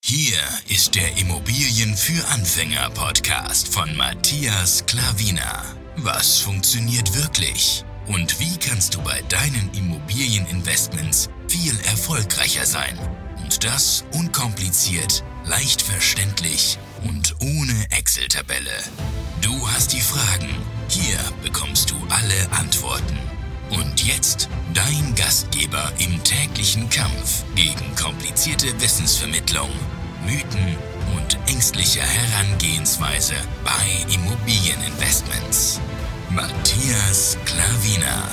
Hier ist der Immobilien für Anfänger Podcast von Matthias Klavina. Was funktioniert wirklich? Und wie kannst du bei deinen Immobilieninvestments viel erfolgreicher sein? Und das unkompliziert, leicht verständlich und ohne Excel-Tabelle. Du hast die Fragen, hier bekommst du alle Antworten. Und jetzt dein Gastgeber im täglichen Kampf gegen komplizierte Wissensvermittlung, Mythen und ängstliche Herangehensweise bei Immobilieninvestments. Matthias Klavina.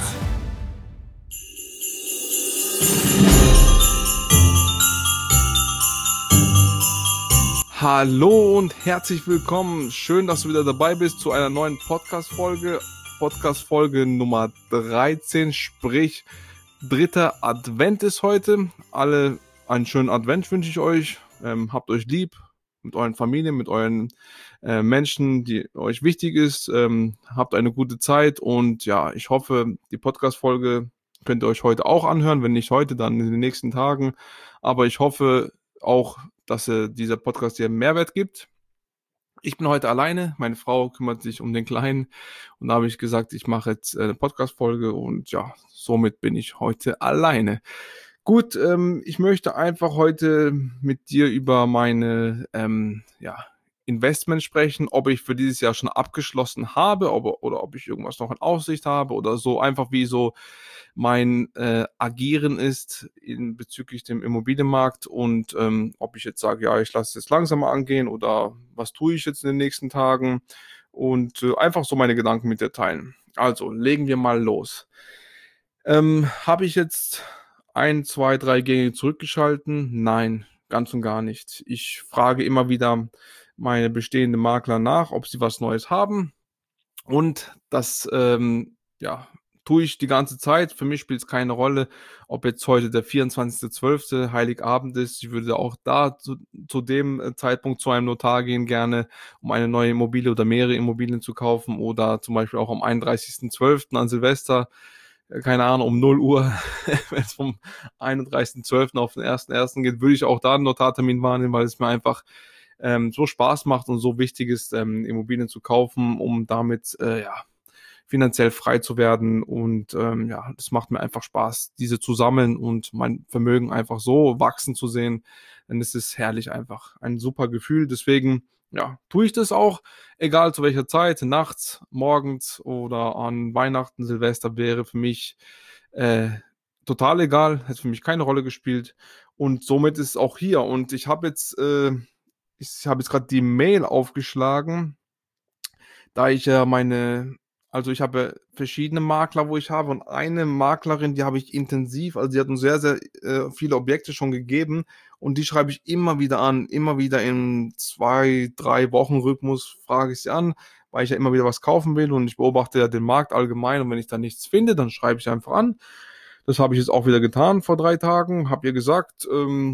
Hallo und herzlich willkommen. Schön, dass du wieder dabei bist zu einer neuen Podcast-Folge. Podcast-Folge Nummer 13, sprich dritter Advent ist heute. Alle einen schönen Advent wünsche ich euch. Habt euch lieb mit euren Familien, mit euren Menschen, die euch wichtig ist. Habt eine gute Zeit und ja, ich hoffe, die Podcast-Folge könnt ihr euch heute auch anhören. Wenn nicht heute, dann in den nächsten Tagen. Aber ich hoffe auch, dass dieser Podcast dir Mehrwert gibt. Ich bin heute alleine, meine Frau kümmert sich um den Kleinen und da habe ich gesagt, ich mache jetzt eine Podcast-Folge und ja, somit bin ich heute alleine. Gut, ich möchte einfach heute mit dir über meine Investments sprechen, ob ich für dieses Jahr schon abgeschlossen habe oder ob ich irgendwas noch in Aussicht habe oder so, einfach wie so mein Agieren ist bezüglich dem Immobilienmarkt und ob ich jetzt sage, ja, ich lasse es jetzt langsamer angehen oder was tue ich jetzt in den nächsten Tagen und einfach so meine Gedanken mit dir teilen. Also, legen wir mal los. Habe ich jetzt 1, 2, 3 Gänge zurückgeschalten? Nein, ganz und gar nicht. Ich frage immer wieder meine bestehenden Makler nach, ob sie was Neues haben und das tue ich die ganze Zeit. Für mich spielt es keine Rolle, ob jetzt heute der 24.12. Heiligabend ist. Ich würde auch da zu dem Zeitpunkt zu einem Notar gehen, gerne, um eine neue Immobilie oder mehrere Immobilien zu kaufen oder zum Beispiel auch am 31.12. an Silvester, keine Ahnung, um 0 Uhr, wenn es vom 31.12. auf den 1.1. geht, würde ich auch da einen Notartermin wahrnehmen, weil es mir einfach so Spaß macht und so wichtig ist, Immobilien zu kaufen, um damit finanziell frei zu werden und das macht mir einfach Spaß, diese zu sammeln und mein Vermögen einfach so wachsen zu sehen, denn es ist herrlich einfach, ein super Gefühl, deswegen tue ich das auch, egal zu welcher Zeit, nachts, morgens oder an Weihnachten, Silvester wäre für mich total egal, hätte für mich keine Rolle gespielt und somit ist es auch hier und ich habe jetzt gerade die Mail aufgeschlagen, da ich ja ich habe verschiedene Makler, wo ich habe und eine Maklerin, die habe ich intensiv, also die hat uns sehr, sehr viele Objekte schon gegeben und die schreibe ich immer wieder an, immer wieder im 2, 3 Wochen Rhythmus frage ich sie an, weil ich ja immer wieder was kaufen will und ich beobachte ja den Markt allgemein und wenn ich da nichts finde, dann schreibe ich einfach an. Das habe ich jetzt auch wieder getan vor 3 Tagen, habe ihr gesagt,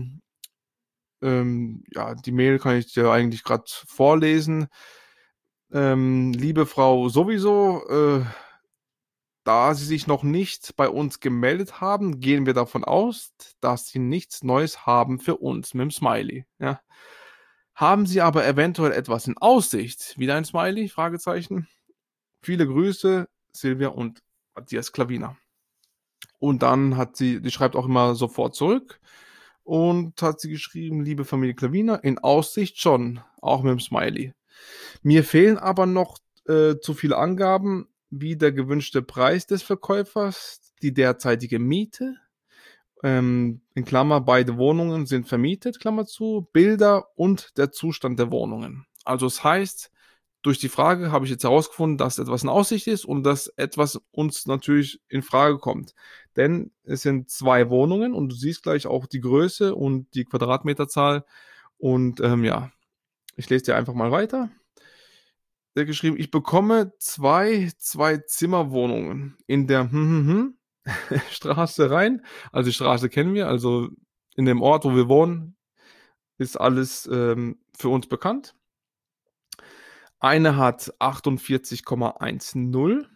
die Mail kann ich dir eigentlich gerade vorlesen. Liebe Frau sowieso, da Sie sich noch nicht bei uns gemeldet haben, gehen wir davon aus, dass Sie nichts Neues haben für uns mit dem Smiley. Ja. Haben Sie aber eventuell etwas in Aussicht? Wieder ein Smiley? Fragezeichen. Viele Grüße, Silvia und Matthias Klavina. Und dann die schreibt auch immer sofort zurück und hat sie geschrieben, liebe Familie Klavina, in Aussicht schon, auch mit dem Smiley. Mir fehlen aber noch zu viele Angaben, wie der gewünschte Preis des Verkäufers, die derzeitige Miete, in Klammer, beide Wohnungen sind vermietet, Klammer zu, Bilder und der Zustand der Wohnungen. Also das heißt, durch die Frage habe ich jetzt herausgefunden, dass etwas in Aussicht ist und dass etwas uns natürlich in Frage kommt. Denn es sind 2 Wohnungen und du siehst gleich auch die Größe und die Quadratmeterzahl und ich lese dir einfach mal weiter. Der hat geschrieben, ich bekomme 2 Zwei-Zimmer-Wohnungen in der Straße rein. Also die Straße kennen wir, also in dem Ort, wo wir wohnen, ist alles für uns bekannt. Eine hat 48,10.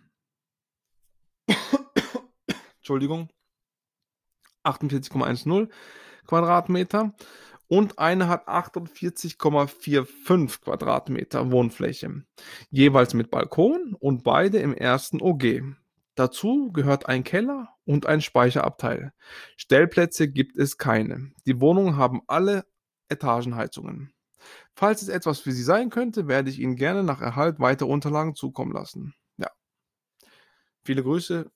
Entschuldigung. 48,10 Quadratmeter. und eine hat 48,45 Quadratmeter Wohnfläche, jeweils mit Balkon und beide im ersten OG. Dazu gehört ein Keller und ein Speicherabteil. Stellplätze gibt es keine. Die Wohnungen haben alle Etagenheizungen. Falls es etwas für Sie sein könnte, werde ich Ihnen gerne nach Erhalt weitere Unterlagen zukommen lassen. Ja, viele Grüße.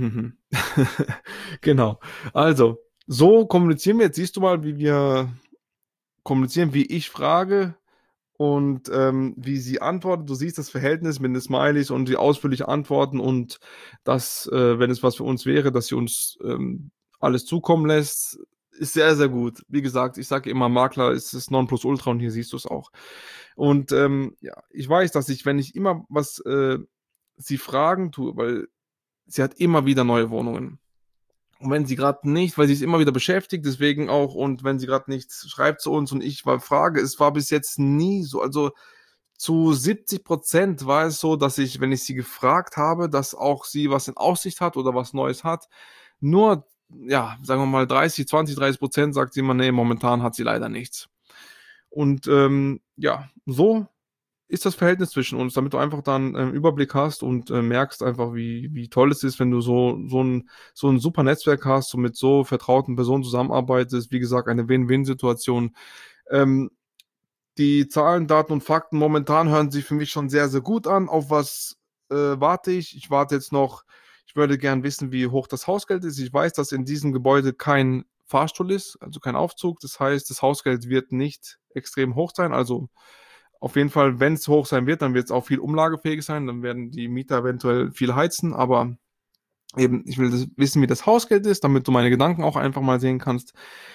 Genau. Also, so kommunizieren wir. Jetzt siehst du mal, wie wir kommunizieren, wie ich frage und wie sie antwortet. Du siehst das Verhältnis mit den Smileys und die ausführliche Antworten und dass, wenn es was für uns wäre, dass sie uns alles zukommen lässt, ist sehr, sehr gut. Wie gesagt, ich sage immer, Makler ist das Nonplusultra und hier siehst du es auch. Und ja, ich weiß, dass ich, wenn ich immer was sie fragen tue, weil sie hat immer wieder neue Wohnungen. Und wenn sie gerade nicht, weil sie ist immer wieder beschäftigt, deswegen auch, und wenn sie gerade nichts schreibt zu uns und ich mal frage, es war bis jetzt nie so, also zu 70% war es so, dass ich, wenn ich sie gefragt habe, dass auch sie was in Aussicht hat oder was Neues hat, nur, ja, sagen wir mal 30% sagt sie immer, nee, momentan hat sie leider nichts. Und ja, so ist das Verhältnis zwischen uns, damit du einfach dann Überblick hast und merkst einfach, wie toll es ist, wenn du so ein super Netzwerk hast und mit so vertrauten Personen zusammenarbeitest. Wie gesagt, eine Win-Win-Situation. Ähm, die Zahlen, Daten und Fakten momentan hören sich für mich schon sehr, sehr gut an. Auf was warte ich? Ich warte jetzt noch, ich würde gern wissen, wie hoch das Hausgeld ist. Ich weiß, dass in diesem Gebäude kein Fahrstuhl ist, also kein Aufzug. Das heißt, das Hausgeld wird nicht extrem hoch sein. Also auf jeden Fall, wenn es hoch sein wird, dann wird es auch viel umlagefähig sein. Dann werden die Mieter eventuell viel heizen. Aber eben, ich will wissen, wie das Hausgeld ist, damit du meine Gedanken auch einfach mal sehen kannst.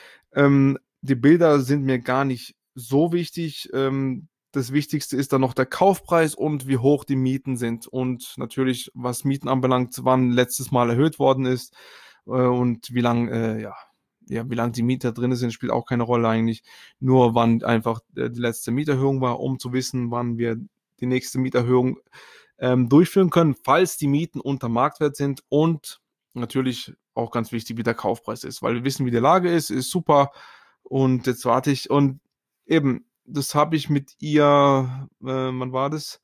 Die Bilder sind mir gar nicht so wichtig. Das Wichtigste ist dann noch der Kaufpreis und wie hoch die Mieten sind. Und natürlich, was Mieten anbelangt, wann letztes Mal erhöht worden ist und wie lange, ja, wie lange die Mieter drin sind, spielt auch keine Rolle eigentlich. Nur wann einfach die letzte Mieterhöhung war, um zu wissen, wann wir die nächste Mieterhöhung durchführen können, falls die Mieten unter Marktwert sind und natürlich auch ganz wichtig, wie der Kaufpreis ist, weil wir wissen, wie die Lage ist super und jetzt warte ich und eben, das habe ich mit ihr, wann war das?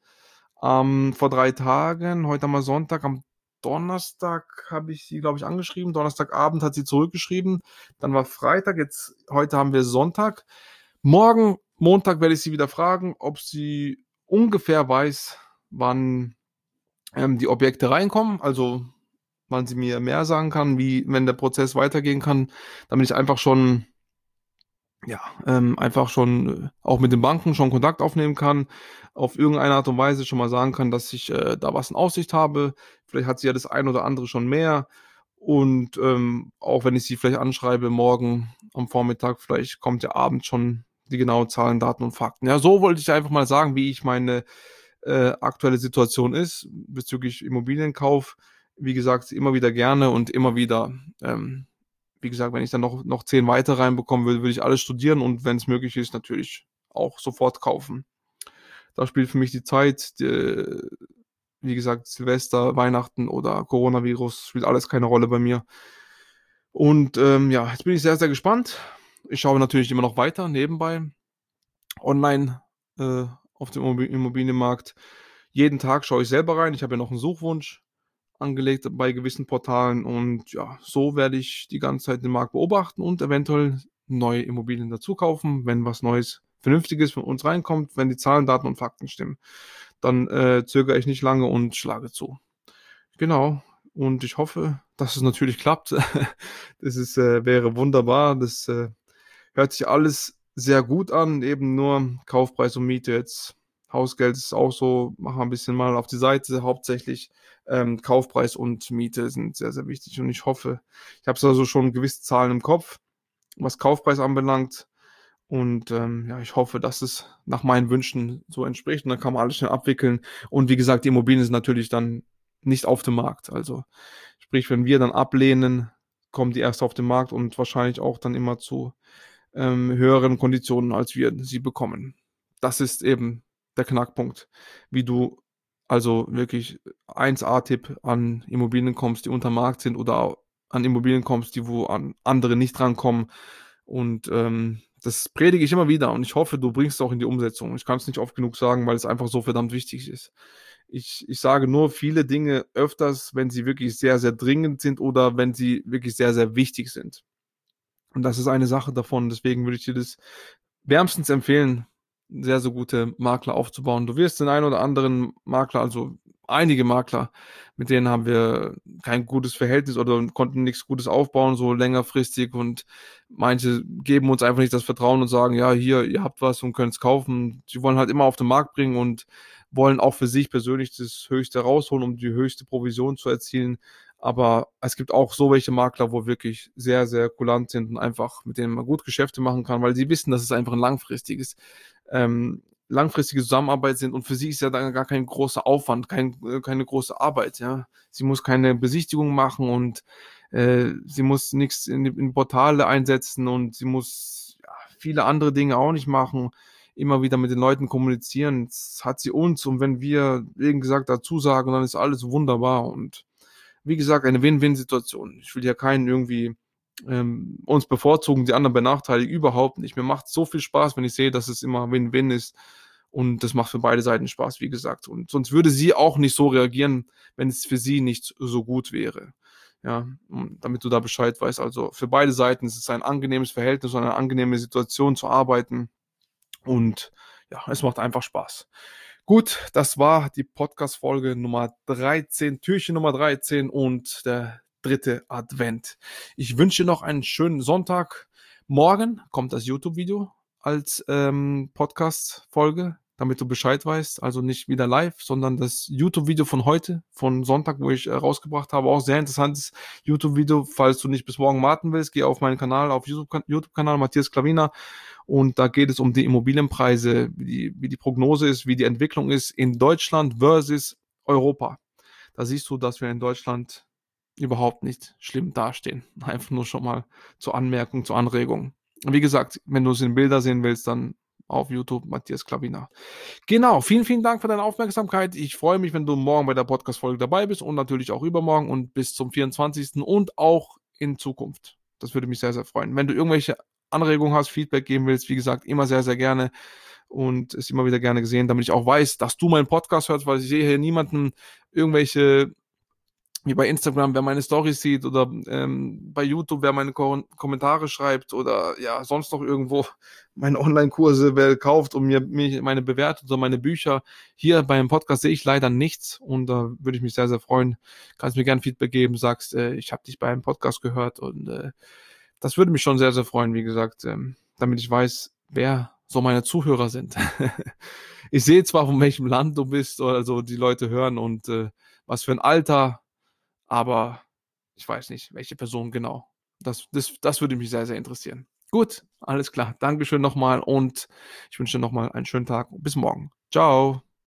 Vor 3 Tagen, heute haben wir Sonntag, am Donnerstag habe ich sie, glaube ich, angeschrieben. Donnerstagabend hat sie zurückgeschrieben. Dann war Freitag, jetzt, heute haben wir Sonntag. Morgen, Montag, werde ich sie wieder fragen, ob sie ungefähr weiß, wann die Objekte reinkommen, also wann sie mir mehr sagen kann, wie, wenn der Prozess weitergehen kann, damit ich einfach schon, ja, einfach schon auch mit den Banken schon Kontakt aufnehmen kann, auf irgendeine Art und Weise schon mal sagen kann, dass ich da was in Aussicht habe. Vielleicht hat sie ja das ein oder andere schon mehr. Und auch wenn ich sie vielleicht anschreibe, morgen am Vormittag, vielleicht kommt ja abends schon die genauen Zahlen, Daten und Fakten. Ja, so wollte ich einfach mal sagen, wie ich meine aktuelle Situation ist bezüglich Immobilienkauf. Wie gesagt, immer wieder gerne und immer wieder, wie gesagt, wenn ich dann noch 10 weitere reinbekommen will, würde ich alles studieren und wenn es möglich ist, natürlich auch sofort kaufen. Da spielt für mich die Zeit, wie gesagt, Silvester, Weihnachten oder Coronavirus, spielt alles keine Rolle bei mir. Und ja, jetzt bin ich sehr, sehr gespannt. Ich schaue natürlich immer noch weiter nebenbei online auf dem Immobilienmarkt. Jeden Tag schaue ich selber rein. Ich habe ja noch einen Suchwunsch angelegt bei gewissen Portalen und ja, so werde ich die ganze Zeit den Markt beobachten und eventuell neue Immobilien dazu kaufen, wenn was Neues, Vernünftiges von uns reinkommt, wenn die Zahlen, Daten und Fakten stimmen. Dann zögere ich nicht lange und schlage zu. Genau. Und ich hoffe, dass es natürlich klappt. Das ist, wäre wunderbar. Das hört sich alles sehr gut an. Eben nur Kaufpreis und Miete jetzt. Hausgeld ist auch so, machen wir ein bisschen mal auf die Seite. Hauptsächlich Kaufpreis und Miete sind sehr, sehr wichtig. Und ich hoffe, ich habe also schon gewisse Zahlen im Kopf, was Kaufpreis anbelangt. Und ja, ich hoffe, dass es nach meinen Wünschen so entspricht. Und dann kann man alles schnell abwickeln. Und wie gesagt, die Immobilien sind natürlich dann nicht auf dem Markt. Also sprich, wenn wir dann ablehnen, kommen die erst auf den Markt und wahrscheinlich auch dann immer zu höheren Konditionen, als wir sie bekommen. Das ist eben der Knackpunkt, wie du also wirklich 1A-Tipp an Immobilien kommst, die unter Markt sind oder an Immobilien kommst, die wo an andere nicht rankommen. Und Das predige ich immer wieder und ich hoffe, du bringst es auch in die Umsetzung. Ich kann es nicht oft genug sagen, weil es einfach so verdammt wichtig ist. Ich sage nur viele Dinge öfters, wenn sie wirklich sehr, sehr dringend sind oder wenn sie wirklich sehr, sehr wichtig sind. Und das ist eine Sache davon. Deswegen würde ich dir das wärmstens empfehlen, sehr, sehr gute Makler aufzubauen. Du wirst den einen oder anderen Makler, also einige Makler, mit denen haben wir kein gutes Verhältnis oder konnten nichts Gutes aufbauen, so längerfristig. Und manche geben uns einfach nicht das Vertrauen und sagen, ja, hier, ihr habt was und könnt es kaufen. Sie wollen halt immer auf den Markt bringen und wollen auch für sich persönlich das Höchste rausholen, um die höchste Provision zu erzielen. Aber es gibt auch so welche Makler, wo wirklich sehr, sehr kulant sind und einfach mit denen man gut Geschäfte machen kann, weil sie wissen, dass es einfach ein langfristige Zusammenarbeit sind und für sie ist ja dann gar kein großer Aufwand, keine große Arbeit, ja. Sie muss keine Besichtigung machen und sie muss nichts in Portale einsetzen und sie muss ja, viele andere Dinge auch nicht machen, immer wieder mit den Leuten kommunizieren. Das hat sie uns und wenn wir, wie gesagt, dazu sagen, dann ist alles wunderbar und wie gesagt, eine Win-Win-Situation. Ich will ja keinen irgendwie uns bevorzugen, die anderen benachteiligen, überhaupt nicht. Mir macht so viel Spaß, wenn ich sehe, dass es immer Win-Win ist und das macht für beide Seiten Spaß, wie gesagt. Und sonst würde sie auch nicht so reagieren, wenn es für sie nicht so gut wäre. Ja, damit du da Bescheid weißt. Also für beide Seiten ist es ein angenehmes Verhältnis und eine angenehme Situation zu arbeiten und ja, es macht einfach Spaß. Gut, das war die Podcast-Folge Nummer 13, Türchen Nummer 13 und der dritte Advent. Ich wünsche dir noch einen schönen Sonntag. Morgen kommt das YouTube-Video als Podcast-Folge, damit du Bescheid weißt. Also nicht wieder live, sondern das YouTube-Video von heute, von Sonntag, wo ich rausgebracht habe. Auch sehr interessantes YouTube-Video. Falls du nicht bis morgen warten willst, geh auf meinen Kanal, auf YouTube-Kanal Matthias Klavina. Und da geht es um die Immobilienpreise, wie die Prognose ist, wie die Entwicklung ist in Deutschland versus Europa. Da siehst du, dass wir in Deutschland überhaupt nicht schlimm dastehen. Einfach nur schon mal zur Anmerkung, zur Anregung. Wie gesagt, wenn du es in Bilder sehen willst, dann auf YouTube Matthias Klavina. Genau, vielen, vielen Dank für deine Aufmerksamkeit. Ich freue mich, wenn du morgen bei der Podcast-Folge dabei bist und natürlich auch übermorgen und bis zum 24. und auch in Zukunft. Das würde mich sehr, sehr freuen. Wenn du irgendwelche Anregungen hast, Feedback geben willst, wie gesagt, immer sehr, sehr gerne und ist immer wieder gerne gesehen, damit ich auch weiß, dass du meinen Podcast hörst, weil ich sehe hier niemanden irgendwelche, wie bei Instagram, wer meine Storys sieht oder bei YouTube, wer meine Kommentare schreibt oder ja, sonst noch irgendwo meine Online-Kurse, wer kauft und mir meine bewertet oder meine Bücher. Hier beim Podcast sehe ich leider nichts und da würde ich mich sehr, sehr freuen. Kannst mir gerne Feedback geben, sagst, ich habe dich beim Podcast gehört und das würde mich schon sehr, sehr freuen, wie gesagt, damit ich weiß, wer so meine Zuhörer sind. Ich sehe zwar, von welchem Land du bist oder so die Leute hören und was für ein Alter, aber ich weiß nicht, welche Person genau. Das würde mich sehr, sehr interessieren. Gut, alles klar. Dankeschön nochmal und ich wünsche dir nochmal einen schönen Tag. Bis morgen. Ciao.